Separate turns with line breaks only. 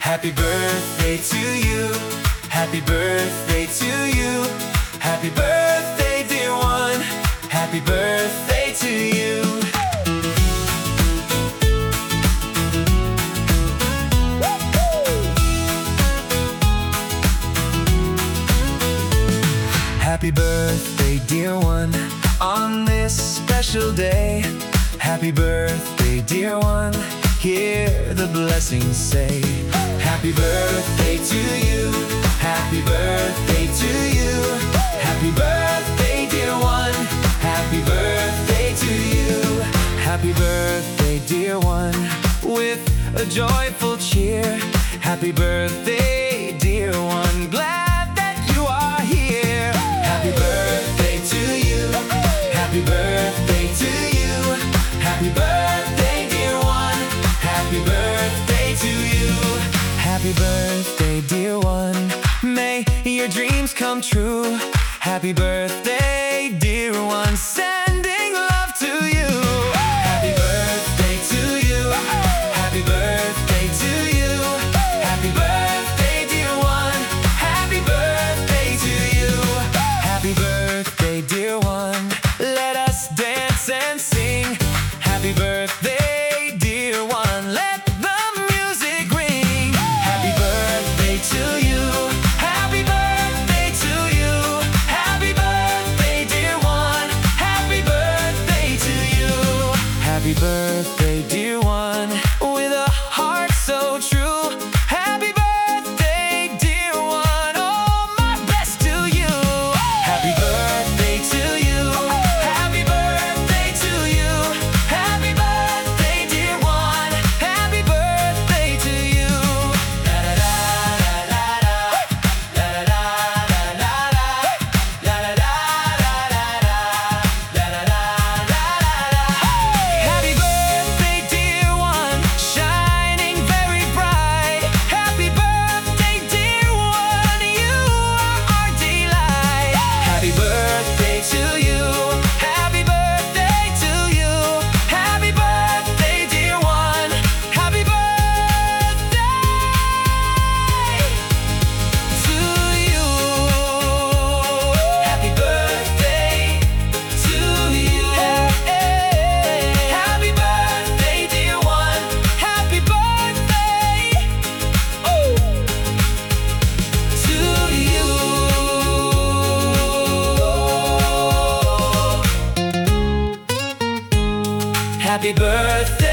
Happy birthday to you. Happy birthday to you. Happy birthday, dear one. Happy birthday to you. Happy birthday, dear one, on this special day. Happy birthday, dear one, hear the blessings say. Happy birthday to you. Happy birthday to you. Happy birthday, dear one. Happy birthday to you. Happy birthday, dear one, with a joyful cheer. Happy birthday, dear one, glad that you are here. Happy birthday to you. Happy birthday to you. Happy birthday, dear one. Happy birthday to you. Happy birthday, dear one, may your dreams come true. Happy birthday, dear one, sending love to you. Happy birthday to you. Happy birthday to you. Happy birthday, dear one. Happy birthday to you. Happy birthday, dear one, let us dance and sing. Happy birthday, dear one, let the music ring. Happy birthday to you. Happy birthday to you. Happy birthday, dear one. Happy birthday to you. Happy birthday, dear one, with a heart so true. Happy birthday, dear one, all my best to you. Happy birthday to you. Happy birthday to you. Happy birthday, dear one. Happy birthday to you. La la la la la la la la la la la la. Happy birthday, dear one, shining very bright. Happy birthday, dear one, you are our delight. Happy birthday to you. Happy birthday to you. Happy birthday, dear one. Happy birthday to you. Happy birthday to you. Happy birthday, dear one. Happy birthday to you. Happy birthday.